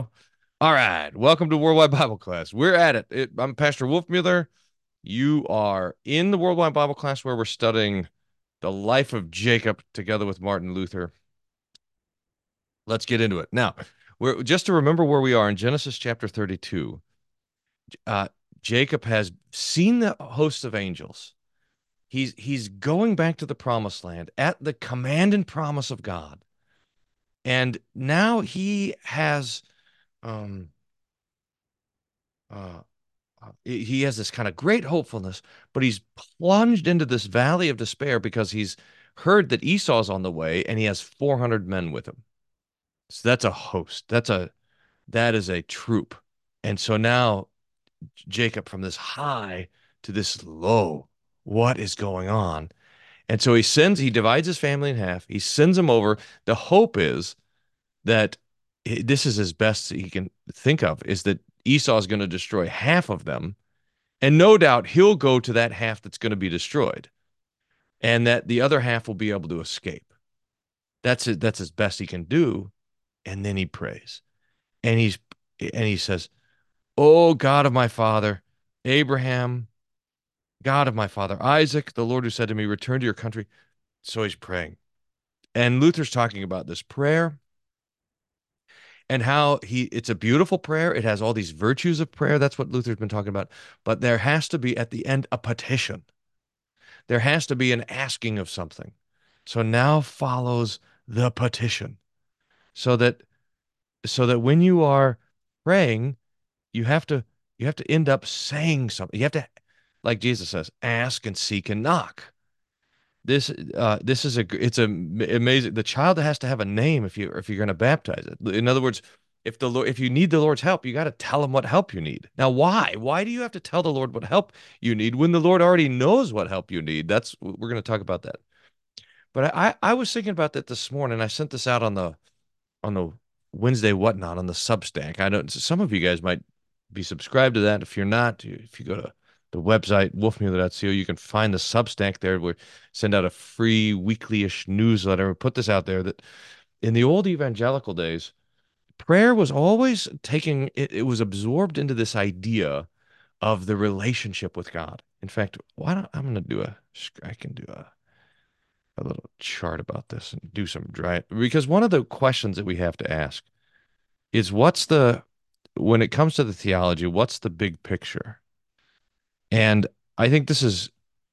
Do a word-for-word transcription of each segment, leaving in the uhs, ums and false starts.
All right. Welcome to Worldwide Bible Class. We're at it. it. I'm Pastor Wolfmueller. You are in the Worldwide Bible Class where we're studying the life of Jacob together with Martin Luther. Let's get into it. Now, we're just to remember where we are in Genesis chapter thirty-two. Uh, Jacob has seen the hosts of angels. He's he's going back to the promised land at the command and promise of God. And now he has um uh uh, he has this kind of great hopefulness, but he's plunged into this valley of despair because he's heard that Esau's on the way and he has four hundred men with him. So that's a host. That's a that is a troop. And so now Jacob from this high to this low, what is going on? And so he sends he divides his family in half. He sends them over. The hope is that this is as best he can think of is that Esau is going to destroy half of them. And no doubt he'll go to that half that's going to be destroyed, and that the other half will be able to escape. That's it. That's as best he can do. And then he prays, and he's and he says, "Oh God of my father Abraham, God of my father Isaac, the Lord who said to me, 'Return to your country.'" So he's praying, and Luther's talking about this prayer and how he it's a beautiful prayer. It has all these virtues of prayer. That's what Luther's been talking about. But there has to be at the end a petition. There has to be an asking of something. So now follows the petition. So that so that when you are praying, you have to you have to end up saying something. You have to, like Jesus says, ask and seek and knock. This uh this is a it's a amazing. The child has to have a name if you if you're going to baptize it. In other words, if the Lord if you need the Lord's help, you got to tell him what help you need. Now, why? Why do you have to tell the Lord what help you need when the Lord already knows what help you need? That's we're going to talk about that. But I I was thinking about that this morning. I sent this out on the on the Wednesday whatnot on the Substack. I don't. Some of you guys might be subscribed to that. If you're not, if you go to the website wolfmueller dot co, you can find the Substack there. We send out a free weekly-ish newsletter. We put this out there that in the old evangelical days, prayer was always taking it, it was absorbed into this idea of the relationship with God. In fact, why don't I'm going to do a I can do a a little chart about this and do some dry because one of the questions that we have to ask is what's the when it comes to the theology, what's the big picture? And I think this is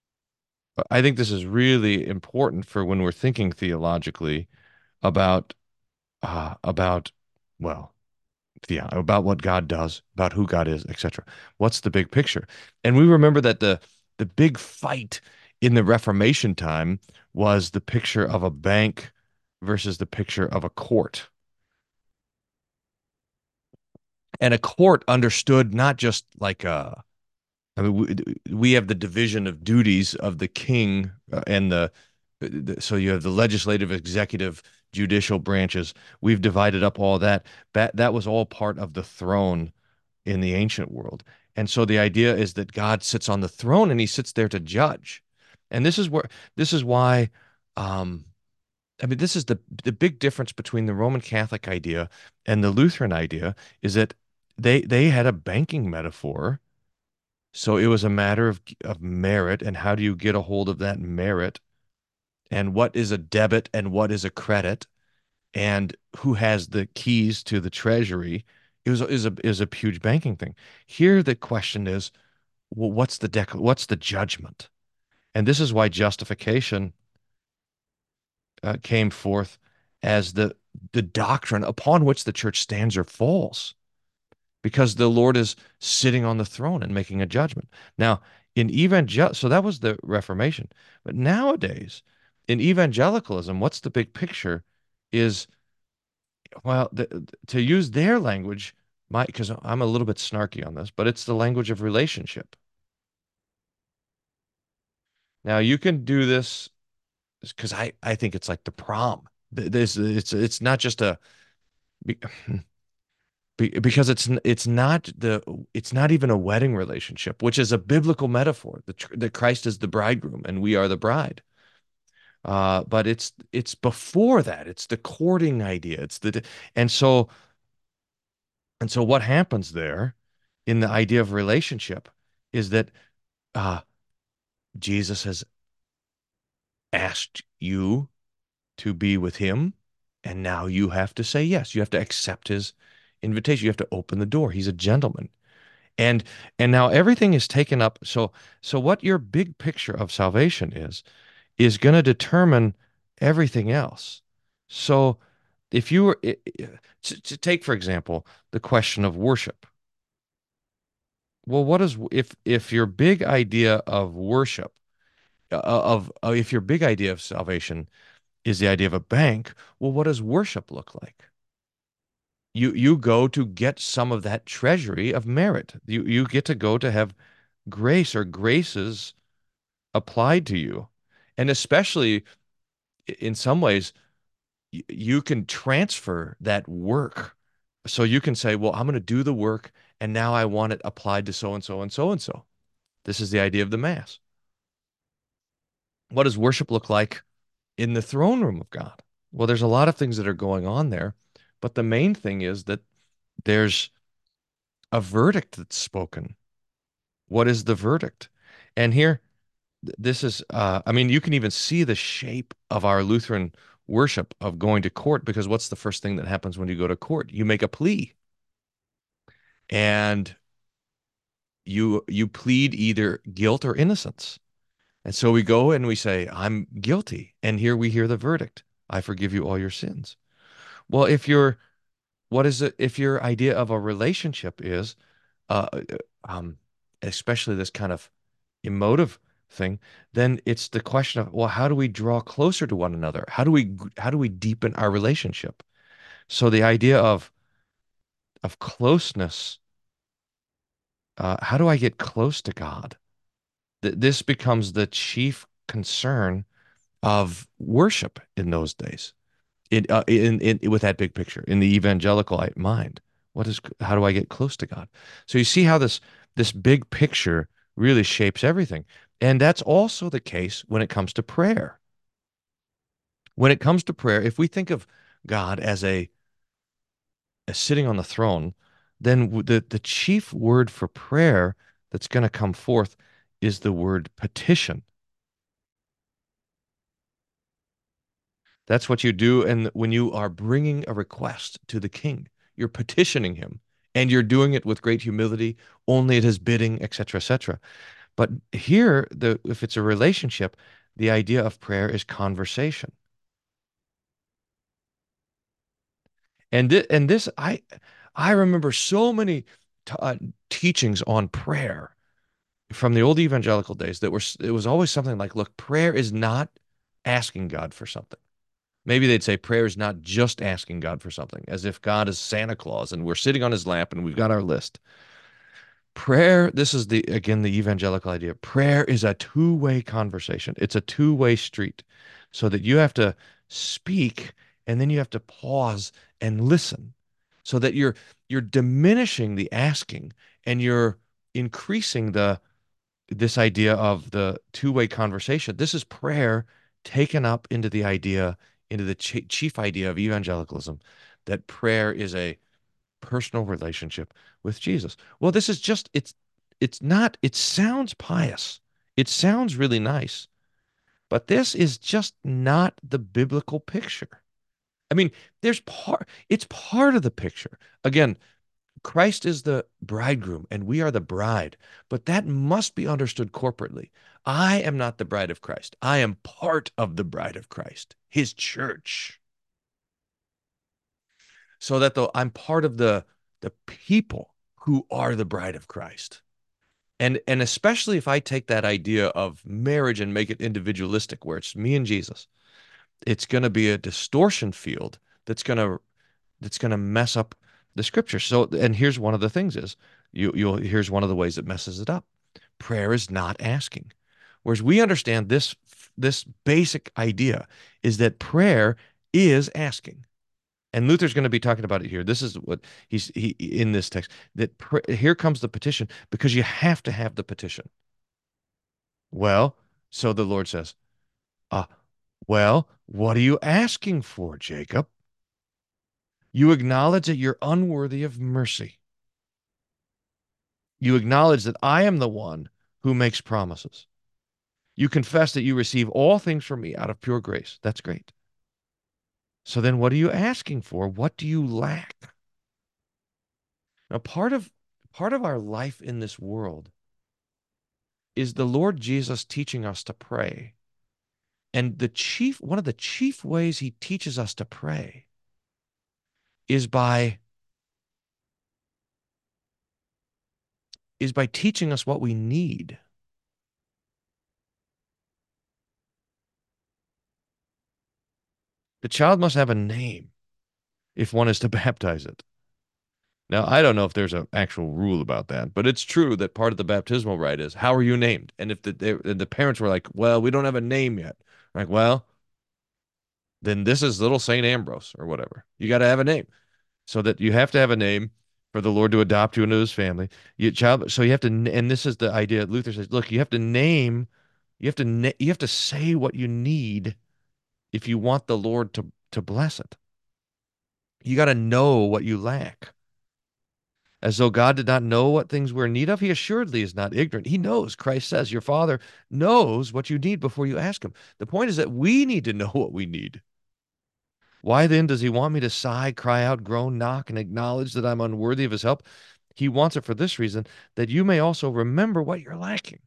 I think this is really important for when we're thinking theologically about uh, about well, yeah, about what God does, about who God is, et cetera. What's the big picture? And we remember that the the big fight in the Reformation time was the picture of a bank versus the picture of a court. And a court understood not just like a I mean, we, we have the division of duties of the king uh, and the, the so you have the legislative, executive, judicial branches. We've divided up all that. That that was all part of the throne in the ancient world. And so the idea is that God sits on the throne and he sits there to judge. And this is where this is why um I mean this is the the big difference between the Roman Catholic idea and the Lutheran idea is that they they had a banking metaphor, so it was a matter of of merit and how do you get a hold of that merit and what is a debit and what is a credit and who has the keys to the treasury. It was is a is a huge banking thing. Here the question is, well, what's the dec what's the judgment? And this is why justification uh, came forth as the the doctrine upon which the church stands or falls, because the Lord is sitting on the throne and making a judgment. Now, in evangel, so that was the Reformation. But nowadays, in evangelicalism, what's the big picture is, well, the, to use their language, my, because I'm a little bit snarky on this, but it's the language of relationship. Now, you can do this because I, I think it's like the prom. This, it's, it's not just a, Be, because it's it's not the it's not even a wedding relationship, which is a biblical metaphor. The that Christ is the bridegroom and we are the bride. Uh, but it's it's before that. It's the courting idea. It's the and so And so what happens there in the idea of relationship is that uh, Jesus has asked you to be with him, and now you have to say yes. You have to accept his invitation. You have to open the door. He's a gentleman. And and now everything is taken up. So so what your big picture of salvation is is going to determine everything else. So if you were to, to take, for example, the question of worship. Well, what is if if your big idea of worship uh, of uh, if your big idea of salvation is the idea of a bank, well, what does worship look like? You you go to get some of that treasury of merit. You you get to go to have grace or graces applied to you. And especially in some ways, you can transfer that work. So you can say, well, I'm going to do the work and now I want it applied to so and so and so and so. This is the idea of the Mass. What does worship look like in the throne room of God? Well, there's a lot of things that are going on there, but the main thing is that there's a verdict that's spoken. What is the verdict? And here, this is, uh, I mean, you can even see the shape of our Lutheran worship of going to court, because what's the first thing that happens when you go to court? You make a plea, and you you plead either guilt or innocence. And so we go and we say, I'm guilty. And here we hear the verdict. I forgive you all your sins. Well, if you're, what is it? If your idea of a relationship is, uh, uh, um, especially this kind of emotive thing, then it's the question of, well, how do we draw closer to one another? How do we, how do we deepen our relationship? So the idea of, of closeness, uh, how do I get close to God? Th this becomes the chief concern of worship in those days. In, uh, in, in, with that big picture, in the evangelical mind, what is, how do I get close to God? So you see how this, this big picture really shapes everything. And that's also the case when it comes to prayer. When it comes to prayer, if we think of God as a, as sitting on the throne, then the, the chief word for prayer that's going to come forth is the word petition. That's what you do. And when you are bringing a request to the king, you're petitioning him, and you're doing it with great humility, only at his bidding, et cetera, et cetera. But here, the, if it's a relationship, the idea of prayer is conversation. And, th and this, I, I remember so many t uh, teachings on prayer from the old evangelical days that were, it was always something like, look, prayer is not asking God for something. Maybe they'd say prayer is not just asking God for something, as if God is Santa Claus and we're sitting on his lap and we've got our list. Prayer, this is the, again, the evangelical idea. Prayer is a two-way conversation. It's a two-way street, so that you have to speak and then you have to pause and listen, so that you're you're diminishing the asking and you're increasing the, this idea of the two-way conversation. This is prayer taken up into the idea, into the ch chief idea of evangelicalism, that prayer is a personal relationship with Jesus. Well, this is just, it's it's not, it sounds pious. It sounds really nice, but this is just not the biblical picture. I mean, there's part, it's part of the picture. Again, Christ is the bridegroom and we are the bride, but that must be understood corporately. I am not the bride of Christ. I am part of the bride of Christ, his church. So that though I'm part of the the people who are the bride of Christ. And and especially if I take that idea of marriage and make it individualistic, where it's me and Jesus, it's going to be a distortion field that's going to, that's going to mess up the scripture. So, and here's one of the things is, you you'll, here's one of the ways it messes it up. Prayer is not asking. Whereas we understand this, this basic idea is that prayer is asking. And Luther's going to be talking about it here. This is what he's he in this text, that pr here comes the petition, because you have to have the petition. Well, so the Lord says, uh, well, what are you asking for, Jacob? You acknowledge that you're unworthy of mercy. You acknowledge that I am the one who makes promises. You confess that you receive all things from me out of pure grace. That's great. So then what are you asking for? What do you lack? Now, part of part of our life in this world is the Lord Jesus teaching us to pray. And the chief one of the chief ways he teaches us to pray is by is by teaching us what we need. The child must have a name if one is to baptize it. Now, I don't know if there's an actual rule about that, but it's true that part of the baptismal rite is, how are you named? And if the they, the parents were like, well, we don't have a name yet, like, well, then this is little Saint Ambrose or whatever. You got to have a name, so that you have to have a name for the Lord to adopt you into his family. You child, so you have to, and this is the idea. Luther says, look, you have to name, you have to na- you have to say what you need if you want the Lord to to bless it. You got to know what you lack. As though God did not know what things we're in need of, he assuredly is not ignorant. He knows. Christ says, your Father knows what you need before you ask him. The point is that we need to know what we need. Why then does he want me to sigh, cry out, groan, knock, and acknowledge that I'm unworthy of his help? He wants it for this reason, that you may also remember what you're lacking.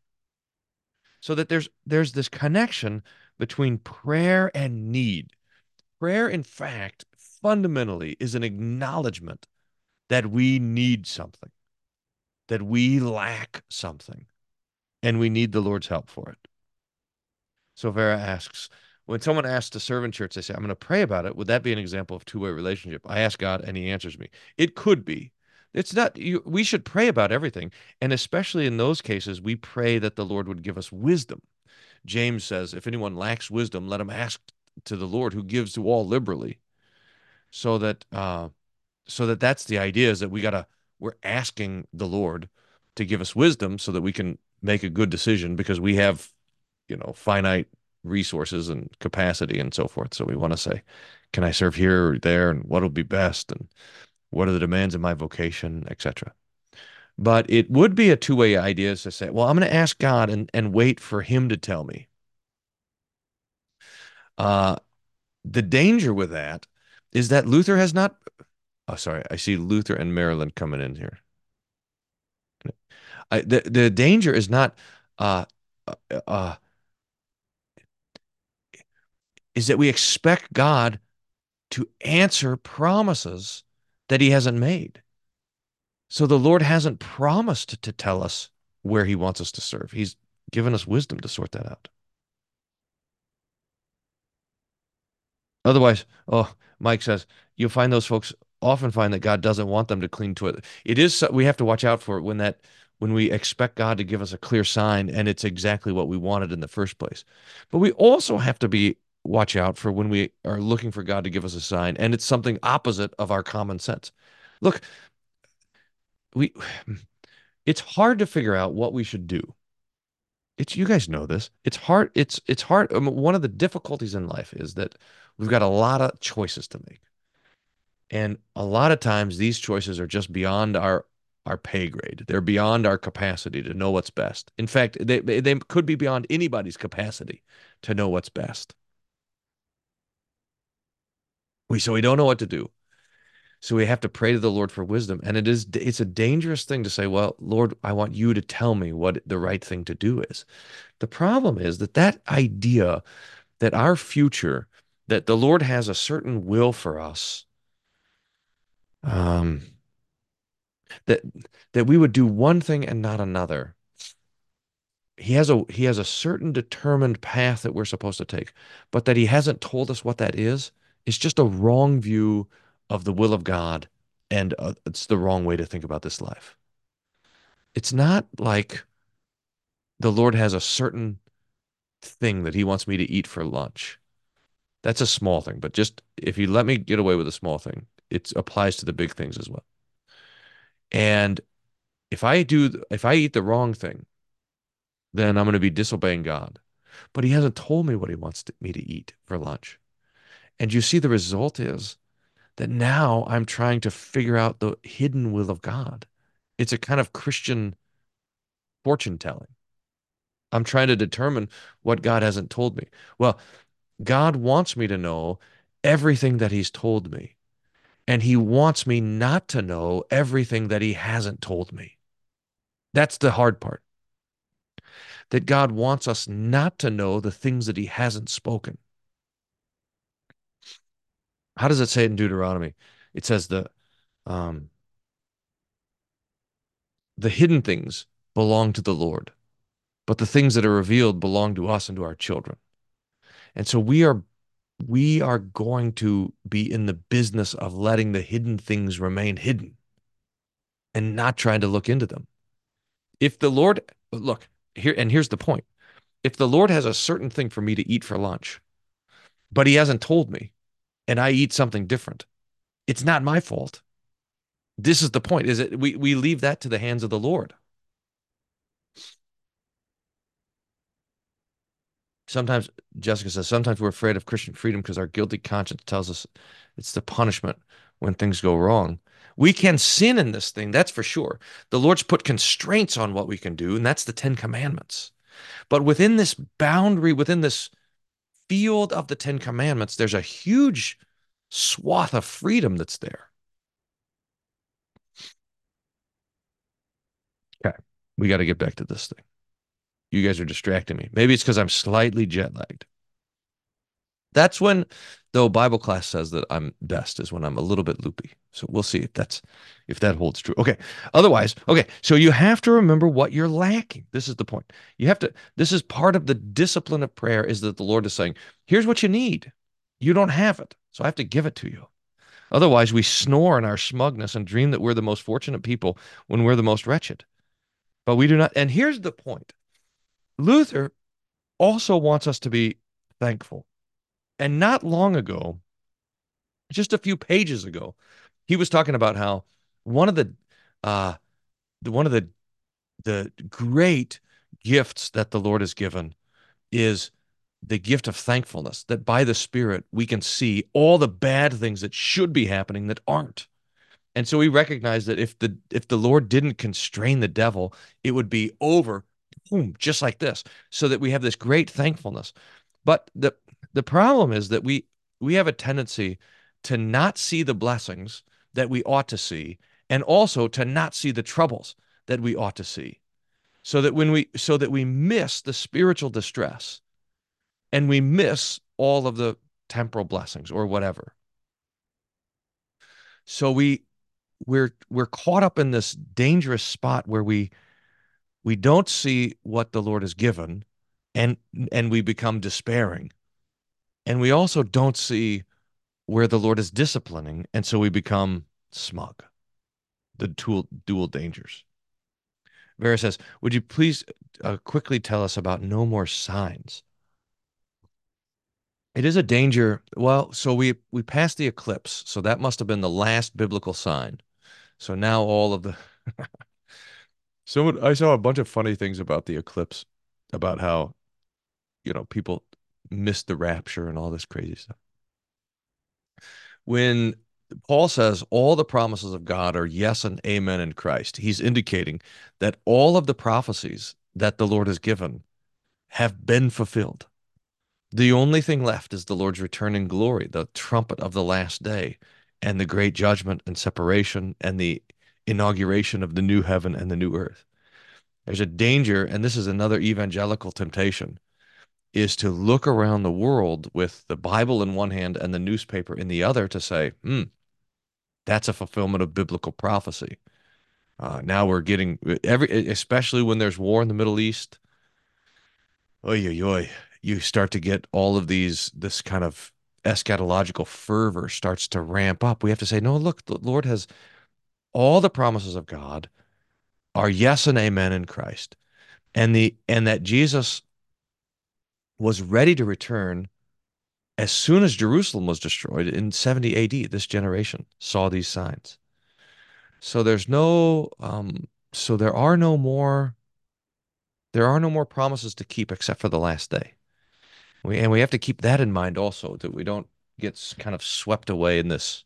So that there's there's this connection between prayer and need. Prayer, in fact, fundamentally is an acknowledgement that we need something, that we lack something, and we need the Lord's help for it. So Vera asks, when someone asks to serve in church, they say, I'm going to pray about it. Would that be an example of two-way relationship? I ask God and he answers me. It could be. It's not, you, we should pray about everything. And especially in those cases, we pray that the Lord would give us wisdom. James says, if anyone lacks wisdom, let him ask to the Lord who gives to all liberally. So that, uh, so that that's the idea, is that we gotta, we're asking the Lord to give us wisdom so that we can make a good decision, because we have, you know, finite resources and capacity and so forth. So we want to say, can I serve here or there, and what will be best, and what are the demands of my vocation, et cetera. But it would be a two-way idea to say, well, I'm going to ask God and, and wait for him to tell me. Uh, the danger with that is that Luther has not, oh, sorry, I see Luther and Maryland coming in here. I, the, the danger is not, uh, uh, uh, is that we expect God to answer promises that he hasn't made. So the Lord hasn't promised to tell us where he wants us to serve. He's given us wisdom to sort that out. Otherwise, oh, Mike says, you'll find those folks often find that God doesn't want them to clean toilet. It is, so- we have to watch out for it when that, when we expect God to give us a clear sign and it's exactly what we wanted in the first place. But we also have to be, watch out for when we are looking for God to give us a sign and it's something opposite of our common sense. Look, we, it's hard to figure out what we should do. It's, you guys know this. It's hard. It's it's hard. Um, one of the difficulties in life is that we've got a lot of choices to make, and a lot of times these choices are just beyond our our pay grade. They're beyond our capacity to know what's best. In fact, they they could be beyond anybody's capacity to know what's best. We so we don't know what to do. So we have to pray to the Lord for wisdom, and it is it's a dangerous thing to say, well, Lord, I want you to tell me what the right thing to do is. The problem is that that idea that our future, that the Lord has a certain will for us, um, that that we would do one thing and not another. He has a he has a certain determined path that we're supposed to take, but that he hasn't told us what that is. It's just a wrong view of the will of God, and uh, it's the wrong way to think about this life. It's not like the Lord has a certain thing that he wants me to eat for lunch. That's a small thing, but just if you let me get away with a small thing, it applies to the big things as well. And if I do, if I eat the wrong thing, then I'm going to be disobeying God. But he hasn't told me what he wants to, me to eat for lunch. And you see, the result is that now I'm trying to figure out the hidden will of God. It's a kind of Christian fortune telling. I'm trying to determine what God hasn't told me. Well, God wants me to know everything that he's told me, and he wants me not to know everything that he hasn't told me. That's the hard part. That God wants us not to know the things that he hasn't spoken. How does it say it in Deuteronomy? It says the um, the hidden things belong to the Lord, but the things that are revealed belong to us and to our children. And so we are we are going to be in the business of letting the hidden things remain hidden and not trying to look into them. If the Lord, look, here, and here's the point. If the Lord has a certain thing for me to eat for lunch, but he hasn't told me, and I eat something different, it's not my fault. This is the point, is it we we leave that to the hands of the Lord. Sometimes, Jessica says, sometimes we're afraid of Christian freedom because our guilty conscience tells us it's the punishment when things go wrong. We can sin in this thing, that's for sure. The Lord's put constraints on what we can do, and that's the Ten Commandments. But within this boundary, within this field of the Ten Commandments, there's a huge swath of freedom that's there. Okay, we got to get back to this thing. You guys are distracting me. Maybe it's because I'm slightly jet lagged. That's when, though, Bible class says that I'm best is when I'm a little bit loopy. So we'll see if that's if that holds true. Okay. Otherwise, okay. So you have to remember what you're lacking. This is the point. You have to. This is part of the discipline of prayer. Is that the Lord is saying, "Here's what you need. You don't have it, so I have to give it to you." Otherwise, we snore in our smugness and dream that we're the most fortunate people when we're the most wretched. But we do not. And here's the point. Luther also wants us to be thankful. And not long ago, just a few pages ago, he was talking about how one of the uh the one of the the great gifts that the Lord has given is the gift of thankfulness, that by the Spirit we can see all the bad things that should be happening that aren't. And so we recognize that if the if the Lord didn't constrain the devil, it would be over, boom, just like this, so that we have this great thankfulness. But the the problem is that we we have a tendency to not see the blessings that we ought to see, and also to not see the troubles that we ought to see. So that when we so that we miss the spiritual distress and we miss all of the temporal blessings or whatever. So we we're we're caught up in this dangerous spot where we we don't see what the Lord has given, and and we become despairing. And we also don't see where the Lord is disciplining, and so we become smug. The dual dual dangers. Vera says, "Would you please uh, quickly tell us about no more signs?" It is a danger. Well, so we we passed the eclipse, so that must have been the last biblical sign. So now all of the someone I saw a bunch of funny things about the eclipse, about how, you know, people missed the rapture and all this crazy stuff. When Paul says all the promises of God are yes and amen in Christ, he's indicating that all of the prophecies that the Lord has given have been fulfilled. The only thing left is the Lord's return in glory, the trumpet of the last day, and the great judgment and separation and the inauguration of the new heaven and the new earth. There's a danger, and this is another evangelical temptation, is to look around the world with the Bible in one hand and the newspaper in the other to say, hmm, that's a fulfillment of biblical prophecy. Uh, now we're getting every, especially when there's war in the Middle East. Oy, oy, oy. You start to get all of these, this kind of eschatological fervor starts to ramp up. We have to say, no, look, the Lord has all the promises of God are yes and amen in Christ. And the and that Jesus was ready to return as soon as Jerusalem was destroyed in seventy A D. This generation saw these signs. So there's no um so there are no more there are no more promises to keep except for the last day. We and we have to keep that in mind also, that we don't get kind of swept away in this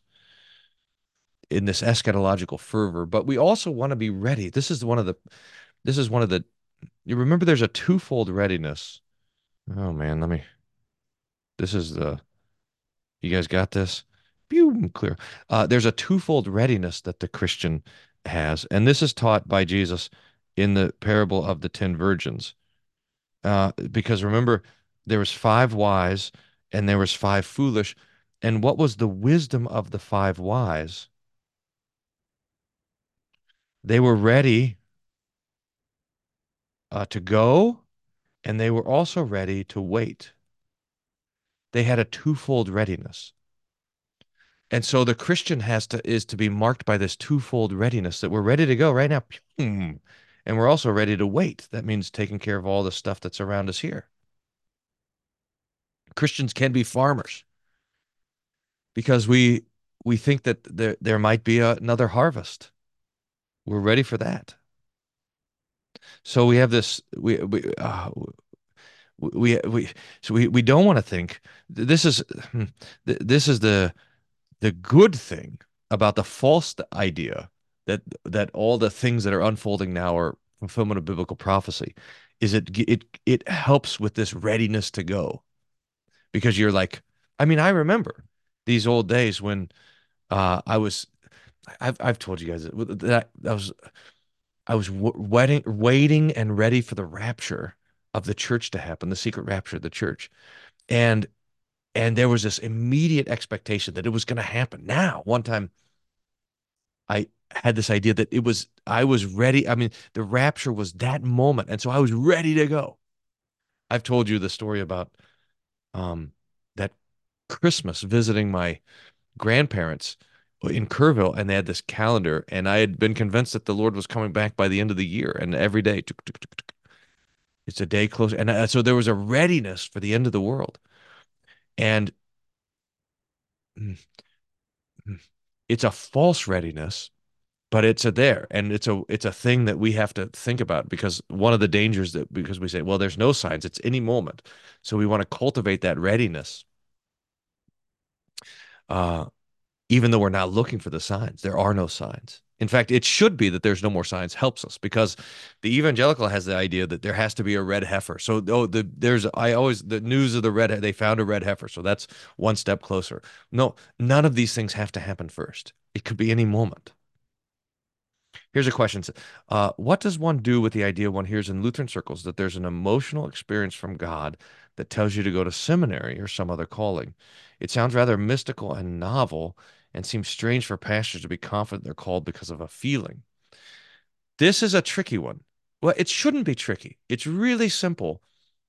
in this eschatological fervor, but we also want to be ready. This is one of the this is one of the You remember there's a twofold readiness. Oh man, let me. This is the. You guys got this? Pew, clear. Uh, there's a twofold readiness that the Christian has, and this is taught by Jesus in the parable of the ten virgins. Uh, because remember, there was five wise and there was five foolish. And what was the wisdom of the five wise? They were ready uh, to go, and they were also ready to wait. They had a twofold readiness. And so the Christian has to is to be marked by this twofold readiness that we're ready to go right now. And we're also ready to wait. That means taking care of all the stuff that's around us here. Christians can be farmers because we we think that there there might be a, another harvest. We're ready for that. So we have this we we uh, we we so we we don't want to think this is hmm, this is the the good thing about the false idea that that all the things that are unfolding now are fulfillment of biblical prophecy is it it it helps with this readiness to go because you're like I mean I remember these old days when uh I was I've I've told you guys that, that I was I was w waiting waiting and ready for the rapture of the church to happen, the secret rapture of the church. And and there was this immediate expectation that it was going to happen now. One time I had this idea that it was, I was ready. I mean, the rapture was that moment. And so I was ready to go. I've told you the story about um, that Christmas visiting my grandparents in Kerrville, and they had this calendar, and I had been convinced that the Lord was coming back by the end of the year, and every day, tuk, tuk, tuk, tuk, it's a day closer. And uh, so there was a readiness for the end of the world. And mm, mm, it's a false readiness but it's a there and it's a it's a thing that we have to think about because one of the dangers that because we say well there's no signs it's any moment so we want to cultivate that readiness uh even though we're not looking for the signs there are no signs in fact it should be that there's no more signs helps us because the evangelical has the idea that there has to be a red heifer so oh the there's I always the news of the red they found a red heifer so that's one step closer no none of these things have to happen first it could be any moment. Here's a question. Uh, what does one do with the idea one hears in Lutheran circles that there's an emotional experience from God that tells you to go to seminary or some other calling? It sounds rather mystical and novel and seems strange for pastors to be confident they're called because of a feeling. This is a tricky one. Well, it shouldn't be tricky. It's really simple.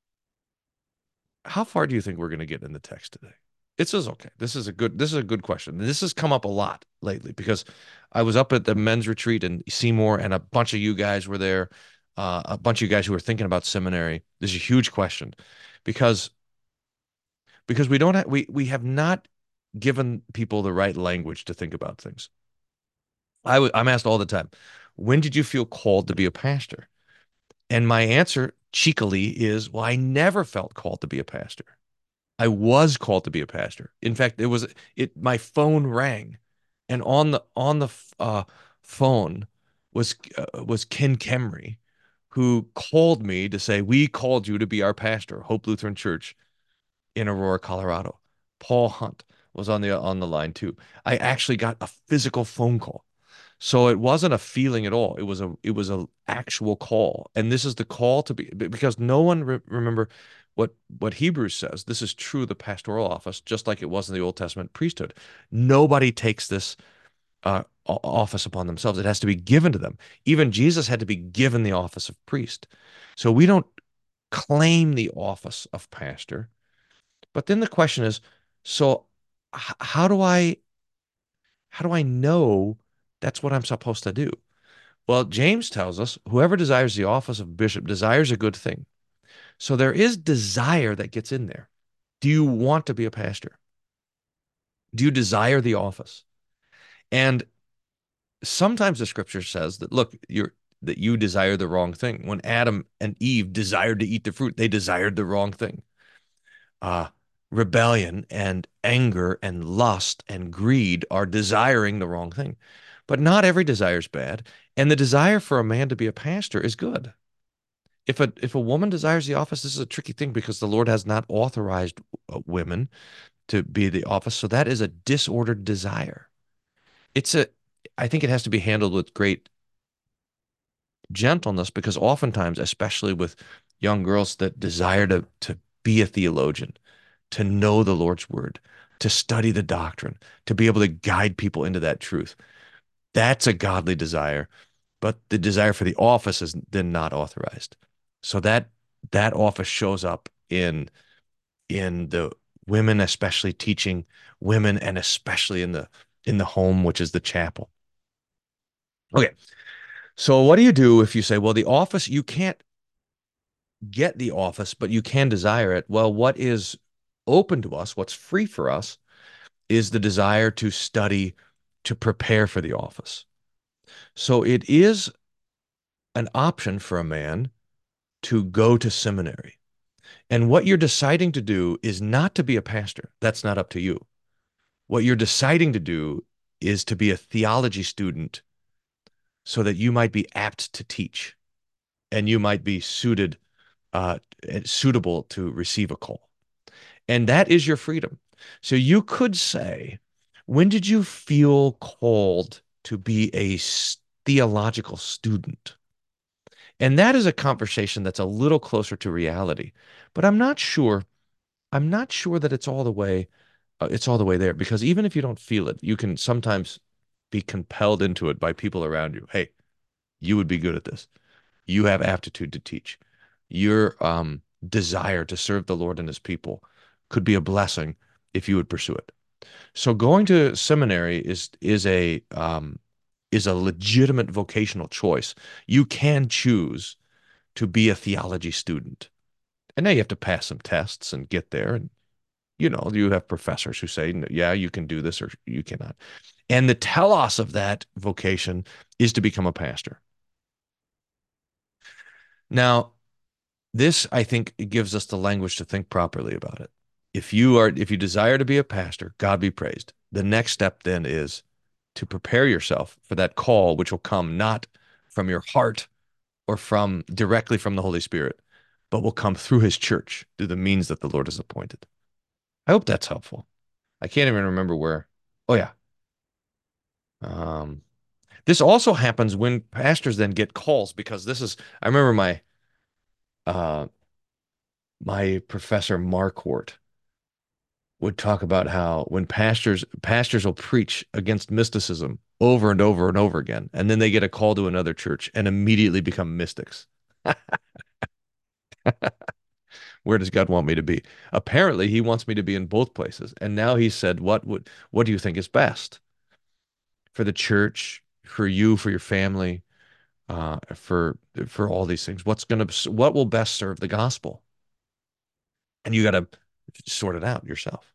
How far do you think we're going to get in the text today? This is okay. This is a good this is a good question. This has come up a lot lately because I was up at the men's retreat in Seymour and a bunch of you guys were there, uh, a bunch of you guys who were thinking about seminary. This is a huge question because because we don't have we we have not given people the right language to think about things. I w I'm asked all the time, when did you feel called to be a pastor? And my answer cheekily is, well, I never felt called to be a pastor. I was called to be a pastor. In fact, it was it my phone rang, and on the on the uh, phone was uh, was Ken Kemry, who called me to say we called you to be our pastor, Hope Lutheran Church in Aurora, Colorado. Paul Hunt was on the on the line too. I actually got a physical phone call. So it wasn't a feeling at all. It was a it was a actual call. And this is the call to be because no one re remember what what Hebrews says. This is true of the pastoral office, just like it was in the Old Testament priesthood. Nobody takes this uh, office upon themselves. It has to be given to them. Even Jesus had to be given the office of priest. So we don't claim the office of pastor. But then the question is, so how do I how do I know that's what I'm supposed to do? Well, James tells us whoever desires the office of bishop desires a good thing. So there is desire that gets in there. Do you want to be a pastor? Do you desire the office? And sometimes the scripture says that, look, you're that you desire the wrong thing. When Adam and Eve desired to eat the fruit, they desired the wrong thing. Uh, rebellion and anger and lust and greed are desiring the wrong thing. But not every desire is bad. And the desire for a man to be a pastor is good. If a if a woman desires the office, this is a tricky thing because the Lord has not authorized uh, women to be the office, so that is a disordered desire. It's a I think it has to be handled with great gentleness because oftentimes, especially with young girls that desire to to be a theologian, to know the Lord's word, to study the doctrine, to be able to guide people into that truth. That's a godly desire, but the desire for the office is then not authorized. So that that office shows up in in the women, especially teaching women, and especially in the in the home, which is the chapel. Okay, so what do you do if you say, well, the office, you can't get the office, but you can desire it? Well, what is open to us, what's free for us, is the desire to study, to prepare for the office. So it is an option for a man to go to seminary. And what you're deciding to do is not to be a pastor. That's not up to you. What you're deciding to do is to be a theology student so that you might be apt to teach and you might be suited, uh, suitable to receive a call. And that is your freedom. So you could say, when did you feel called to be a theological student? And that is a conversation that's a little closer to reality. But I'm not sure, I'm not sure that it's all the way, uh, it's all the way there because even if you don't feel it, you can sometimes be compelled into it by people around you. Hey, you would be good at this. You have aptitude to teach. Your um, desire to serve the Lord and his people could be a blessing if you would pursue it. So going to seminary is is a um, is a legitimate vocational choice. You can choose to be a theology student. And now you have to pass some tests and get there. And, you know, you have professors who say, yeah, you can do this or you cannot. And the telos of that vocation is to become a pastor. Now, this, I think, gives us the language to think properly about it. If you are, if you desire to be a pastor, God be praised. The next step then is to prepare yourself for that call, which will come not from your heart or from directly from the Holy Spirit, but will come through his church, through the means that the Lord has appointed. I hope that's helpful. I can't even remember where. Oh, yeah. Um, this also happens when pastors then get calls because this is, I remember my, uh, my professor Marquardt would talk about how when pastors pastors will preach against mysticism over and over and over again, and then they get a call to another church and immediately become mystics. Where does God want me to be? Apparently, he wants me to be in both places. And now he said, what would what do you think is best for the church, for you, for your family, uh, for for all these things? What's gonna what will best serve the gospel? And you got to sort it out yourself.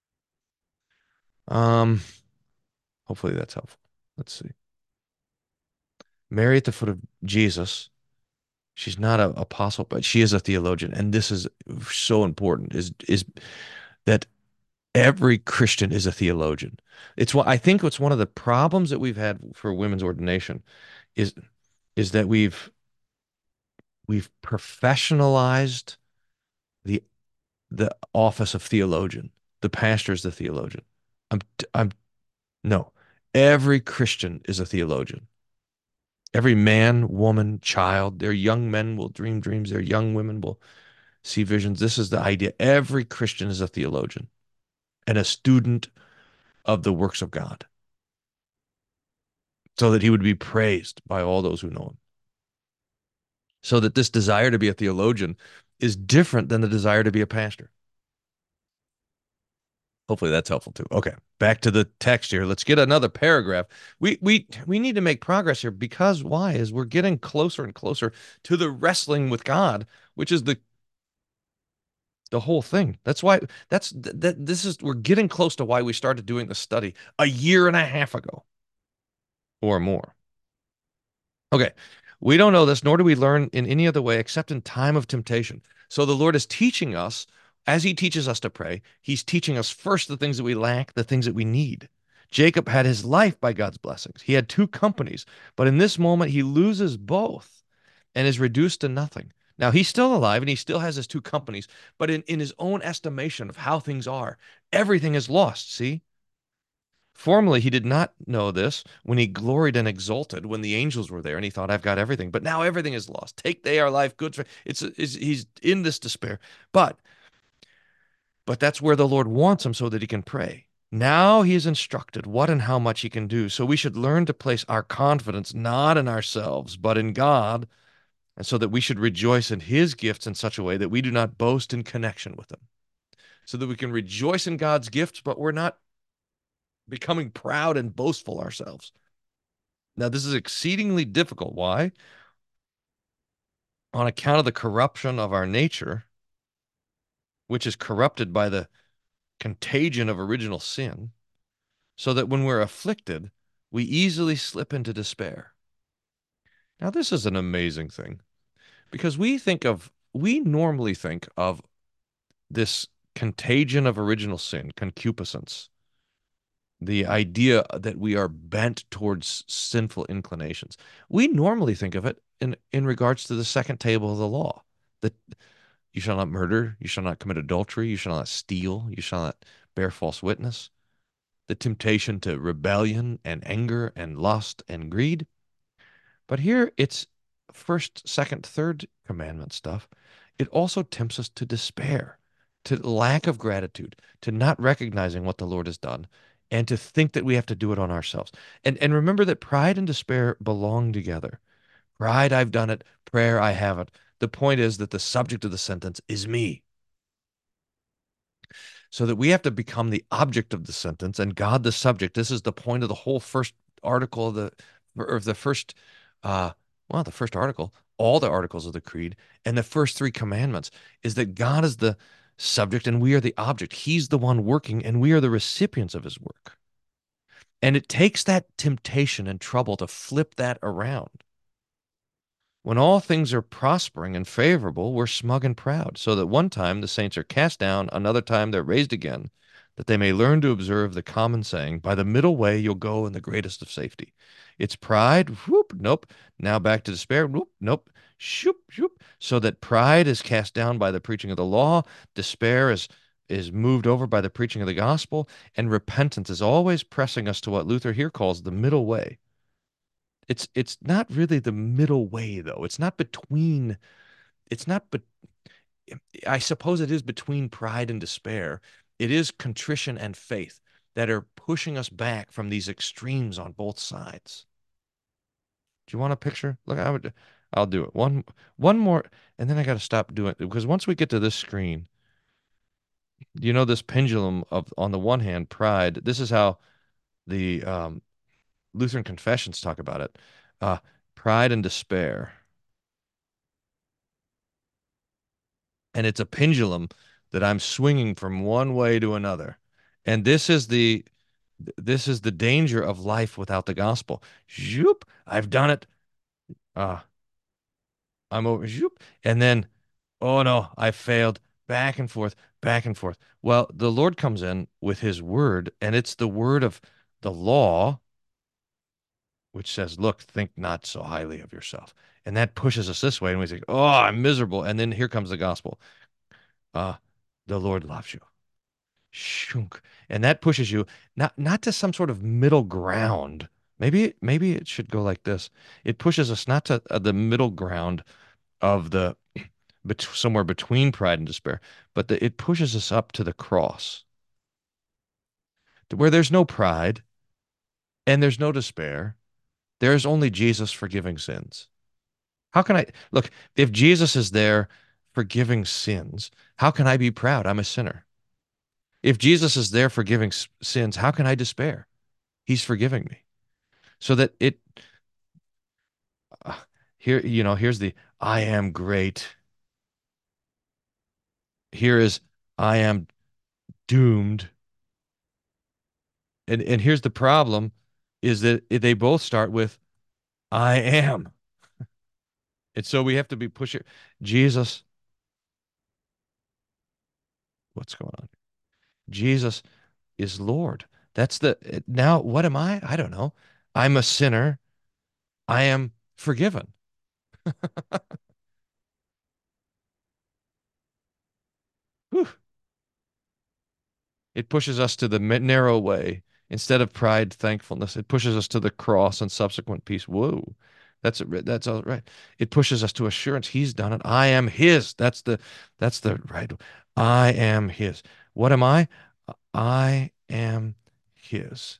Um, hopefully that's helpful. Let's see. Mary at the foot of Jesus. She's not an apostle, but she is a theologian. And this is so important is is that every Christian is a theologian. It's what I think it's one of the problems that we've had for women's ordination is is that we've we've professionalized the the office of theologian. The pastor is the theologian. I'm I'm no. Every Christian is a theologian. Every man, woman, child, their young men will dream dreams, their young women will see visions. This is the idea. Every Christian is a theologian and a student of the works of God so that he would be praised by all those who know him. So that this desire to be a theologian is different than the desire to be a pastor. Hopefully that's helpful too. Okay, back to the text here. Let's get another paragraph. We we we need to make progress here because why? Is we're getting closer and closer to the wrestling with God, which is the the whole thing. That's why that's that this is we're getting close to why we started doing the study a year and a half ago or more. Okay. We don't know this, nor do we learn in any other way except in time of temptation. So the Lord is teaching us, as he teaches us to pray, he's teaching us first the things that we lack, the things that we need. Jacob had his life by God's blessings. He had two companies, but in this moment he loses both and is reduced to nothing. Now he's still alive and he still has his two companies, but in, in his own estimation of how things are, everything is lost. See? Formerly, he did not know this when he gloried and exulted when the angels were there and he thought, I've got everything. But now everything is lost. Take they our life good. For, it's, it's he's in this despair. But but that's where the Lord wants him so that he can pray. Now he is instructed what and how much he can do. So we should learn to place our confidence not in ourselves, but in God, and so that we should rejoice in his gifts in such a way that we do not boast in connection with them. So that we can rejoice in God's gifts, but we're not becoming proud and boastful ourselves. Now, this is exceedingly difficult. Why? On account of the corruption of our nature, which is corrupted by the contagion of original sin, so that when we're afflicted, we easily slip into despair. Now, this is an amazing thing because we think of, we normally think of this contagion of original sin, concupiscence, the idea that we are bent towards sinful inclinations. We normally think of it in, in regards to the second table of the law, that you shall not murder, you shall not commit adultery, you shall not steal, you shall not bear false witness, the temptation to rebellion and anger and lust and greed. But here it's first, second, third commandment stuff. It also tempts us to despair, to lack of gratitude, to not recognizing what the Lord has done, and to think that we have to do it on ourselves. And and remember that pride and despair belong together. Pride, I've done it. Prayer, I haven't. The point is that the subject of the sentence is me. So that we have to become the object of the sentence and God the subject. This is the point of the whole first article of the or the first uh well, the first article, all the articles of the creed, and the first three commandments is that God is the subject and we are the object. He's the one working and we are the recipients of his work. And it takes that temptation and trouble to flip that around. When all things are prospering and favorable, we're smug and proud, so that one time the saints are cast down, another time they're raised again, that they may learn to observe the common saying, by the middle way you'll go in the greatest of safety. It's pride, whoop, nope. Now back to despair, whoop, nope. Shoop, shoop. So that pride is cast down by the preaching of the law, despair is is moved over by the preaching of the gospel, and repentance is always pressing us to what Luther here calls the middle way. It's it's not really the middle way though. It's not between it's not but I suppose it is between pride and despair. It is contrition and faith that are pushing us back from these extremes on both sides. Do you want a picture? Look, I would I'll do it. One one more and then I got to stop doing it because once we get to this screen, you know this pendulum of on the one hand pride. This is how the um, Lutheran confessions talk about it. Uh, pride and despair. And it's a pendulum that I'm swinging from one way to another. And this is the this is the danger of life without the gospel. Zoop, I've done it. Uh, I'm over. Zoop, and then, oh no, I failed. Back and forth, back and forth. Well, the Lord comes in with His word, and it's the word of the law, which says, "Look, think not so highly of yourself," and that pushes us this way, and we say, "Oh, I'm miserable." And then here comes the gospel. Uh, the Lord loves you. Shunk. And that pushes you not not to some sort of middle ground. Maybe maybe it should go like this. It pushes us not to uh, the middle ground of the bet somewhere between pride and despair, but the, it pushes us up to the cross, to where there's no pride and there's no despair. There's only Jesus forgiving sins. How can I look if Jesus is there forgiving sins? How can I be proud? I'm a sinner. If Jesus is there forgiving s- sins, how can I despair? He's forgiving me. So that it uh, here, you know, here's the I am great. Here is I am doomed. And and here's the problem is that they both start with I am. And so we have to be pushing Jesus. What's going on? Jesus is Lord. That's the now what am I? I don't know. I'm a sinner. I am forgiven. It pushes us to the narrow way. Instead of pride, thankfulness. It pushes us to the cross and subsequent peace. Whoa. That's that's all right. It pushes us to assurance. He's done it. I am his. That's the that's the right. I am his. What am I? I am his.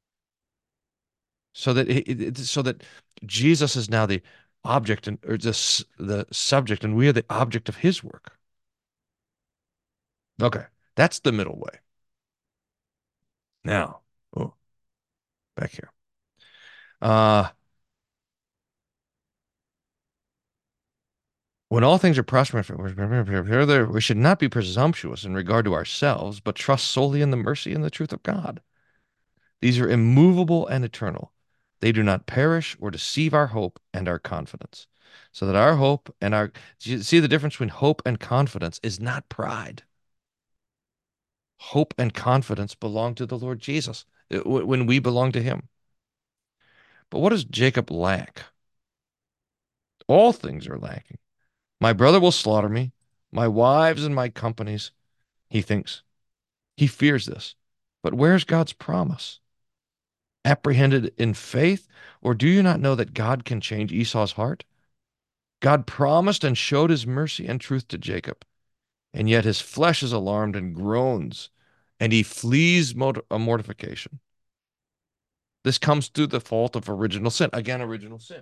So that it, it, so that Jesus is now the object and or the the subject, and we are the object of his work. Okay, that's the middle way. Now, oh, back here. Uh, when all things are prospering, we should not be presumptuous in regard to ourselves, but trust solely in the mercy and the truth of God. These are immovable and eternal. They do not perish or deceive our hope and our confidence. So that our hope and our, see the difference between hope and confidence is not pride. Hope and confidence belong to the Lord Jesus uh, when we belong to him. But what does Jacob lack? All things are lacking. My brother will slaughter me, my wives and my companies, he thinks. He fears this. But where's God's promise? Apprehended in faith? Or do you not know that God can change Esau's heart? God promised and showed his mercy and truth to Jacob, and yet his flesh is alarmed and groans, and he flees mortification. This comes through the fault of original sin. Again, original sin.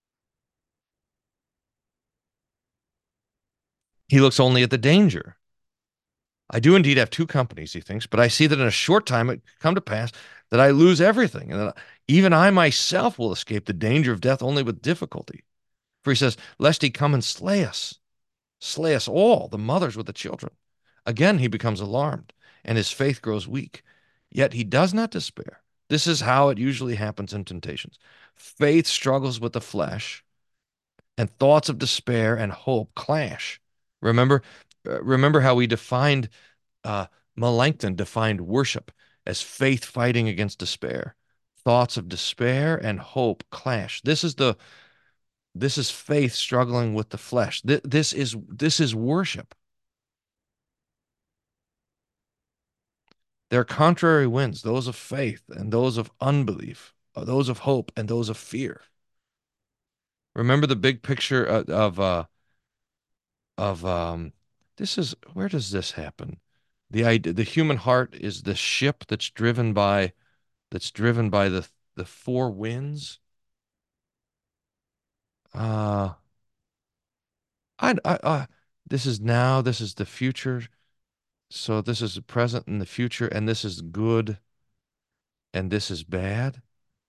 He looks only at the danger. I do indeed have two companies, he thinks, but I see that in a short time it come to pass that I lose everything, and that even I myself will escape the danger of death only with difficulty. For he says, lest he come and slay us, slay us all, the mothers with the children. Again he becomes alarmed, and his faith grows weak. Yet he does not despair. This is how it usually happens in temptations. Faith struggles with the flesh, and thoughts of despair and hope clash. Remember, uh, remember how we defined uh, Melanchthon defined worship as faith fighting against despair. Thoughts of despair and hope clash. This is the this is faith struggling with the flesh. Th- this is this is worship. They're contrary winds, those of faith and those of unbelief, uh, those of hope and those of fear. Remember the big picture of, of uh, of um this is where does this happen? The idea, the human heart is the ship that's driven by that's driven by the the four winds. Uh I I uh this is now, this is the future. So this is the present and the future, and this is good and this is bad.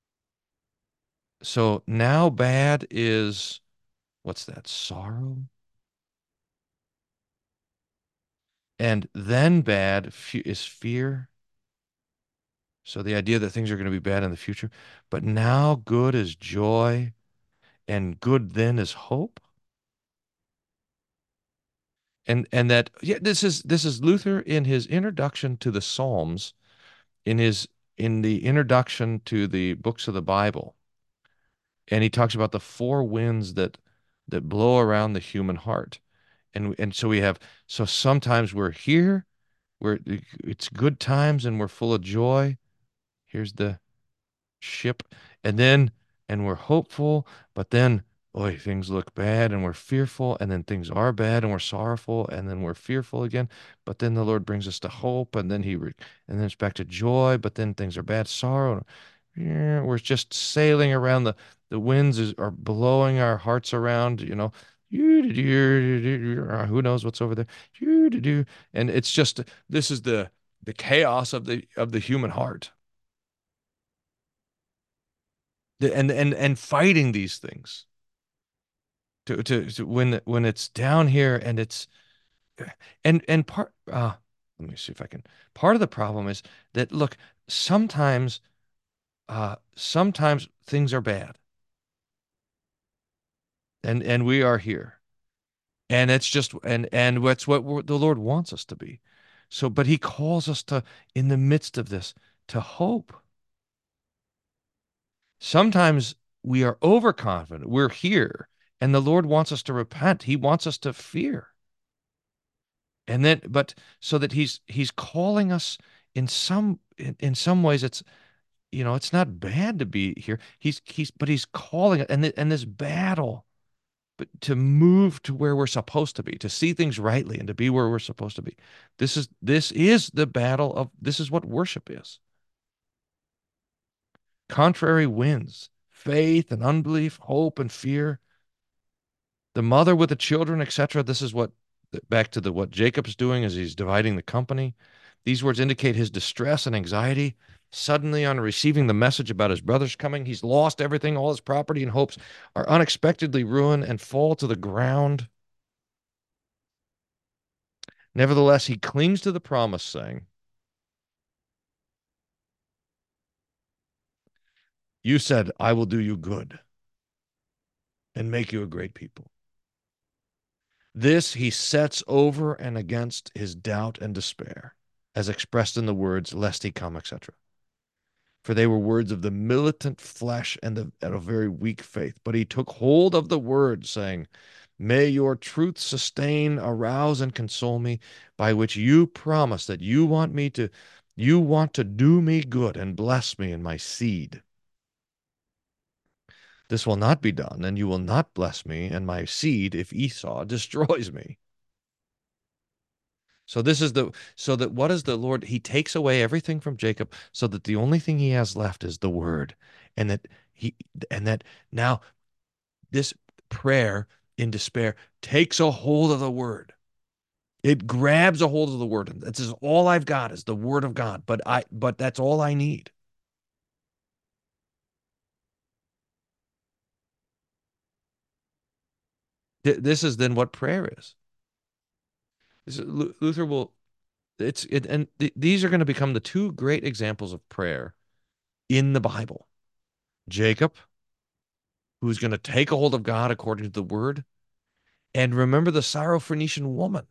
So now bad is what's that? Sorrow. And then bad is fear. So the idea that things are going to be bad in the future, but now good is joy, and good then is hope. And and that yeah, this is this is Luther in his introduction to the Psalms, in his in the introduction to the books of the Bible. And he talks about the four winds that that blow around the human heart. And and so we have so sometimes we're here, we're it's good times and we're full of joy. Here's the ship, and then and we're hopeful, but then boy, things look bad and we're fearful, and then things are bad and we're sorrowful, and then we're fearful again, but then the Lord brings us to hope, and then he re- and then it's back to joy, but then things are bad, sorrow. Yeah, we're just sailing around, the the winds is, are blowing our hearts around, you know. Who knows what's over there? And it's just this is the the chaos of the of the human heart. The, and and and fighting these things to, to to when when it's down here, and it's and and part uh let me see if I can, part of the problem is that look, sometimes uh sometimes things are bad, and and we are here, and it's just and and that's what we're, the Lord wants us to be. So but he calls us to, in the midst of this, to hope. Sometimes we are overconfident, we're here, and the Lord wants us to repent, he wants us to fear. And then, but so that he's he's calling us in some in, in some ways it's you know it's not bad to be here. He's he's but he's calling it, and th and this battle, but to move to where we're supposed to be, to see things rightly, and to be where we're supposed to be. This is this is the battle of this is what worship is. Contrary winds, faith and unbelief, hope and fear, the mother with the children, et cetera. This is what back to the what Jacob's doing as he's dividing the company. These words indicate his distress and anxiety. Suddenly, on receiving the message about his brother's coming, he's lost everything. All his property and hopes are unexpectedly ruined and fall to the ground. Nevertheless, he clings to the promise, saying, "You said, I will do you good and make you a great people." This he sets over and against his doubt and despair, as expressed in the words, lest he come, et cetera. For they were words of the militant flesh and, the, and a very weak faith. But he took hold of the word, saying, "May your truth sustain, arouse, and console me, by which you promise that you want me to, you want to do me good and bless me and my seed. This will not be done, and you will not bless me and my seed if Esau destroys me." So this is the so that what is the Lord? He takes away everything from Jacob so that the only thing he has left is the word. And that he and that now this prayer in despair takes a hold of the word. It grabs a hold of the word. And this is all I've got is the word of God. But I but that's all I need. This is then what prayer is. This is- Luther will it's it and th these are going to become the two great examples of prayer in the Bible. Jacob, who's going to take a hold of God according to the word, and remember the Syrophoenician woman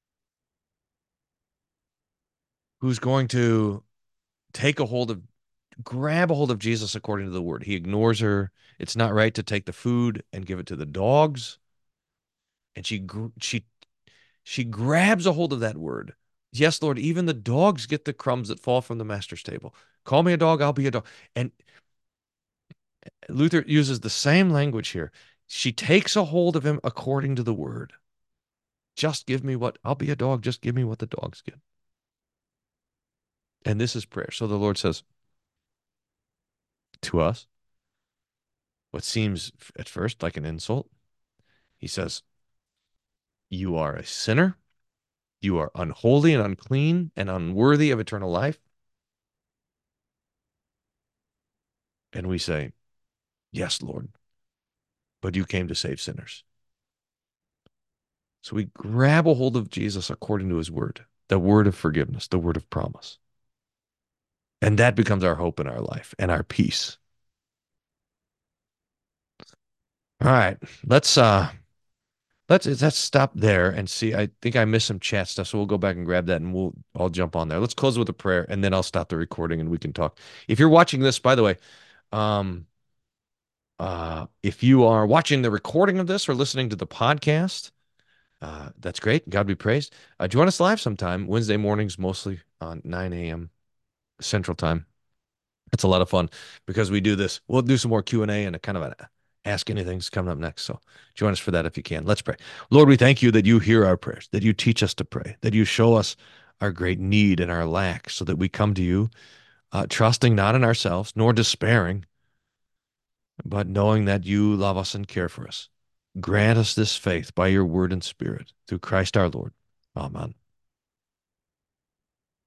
who's going to take a hold of, grab a hold of Jesus according to the word. He ignores her. It's not right to take the food and give it to the dogs. And she, she, she grabs a hold of that word. Yes, Lord, even the dogs get the crumbs that fall from the master's table. Call me a dog, I'll be a dog. And Luther uses the same language here. She takes a hold of him according to the word. Just give me what, I'll be a dog, just give me what the dogs get. And this is prayer. So the Lord says to us, what seems at first like an insult, he says, "You are a sinner. You are unholy and unclean and unworthy of eternal life." And we say, "Yes, Lord, but you came to save sinners." So we grab a hold of Jesus according to his word, the word of forgiveness, the word of promise. And that becomes our hope in our life and our peace. All right, let's uh let's let's stop there and see. I think I missed some chat stuff, so we'll go back and grab that and we'll I'll jump on there. Let's close with a prayer and then I'll stop the recording and we can talk. If you're watching this, by the way, um uh if you are watching the recording of this or listening to the podcast, uh that's great. God be praised. Uh, join us live sometime Wednesday mornings, mostly on nine a m Central Time. It's a lot of fun because we do this. We'll do some more Q and A and a kind of an ask anything's coming up next. So join us for that if you can. Let's pray. Lord, we thank you that you hear our prayers, that you teach us to pray, that you show us our great need and our lack so that we come to you, uh, trusting not in ourselves nor despairing, but knowing that you love us and care for us. Grant us this faith by your word and spirit through Christ our Lord. Amen.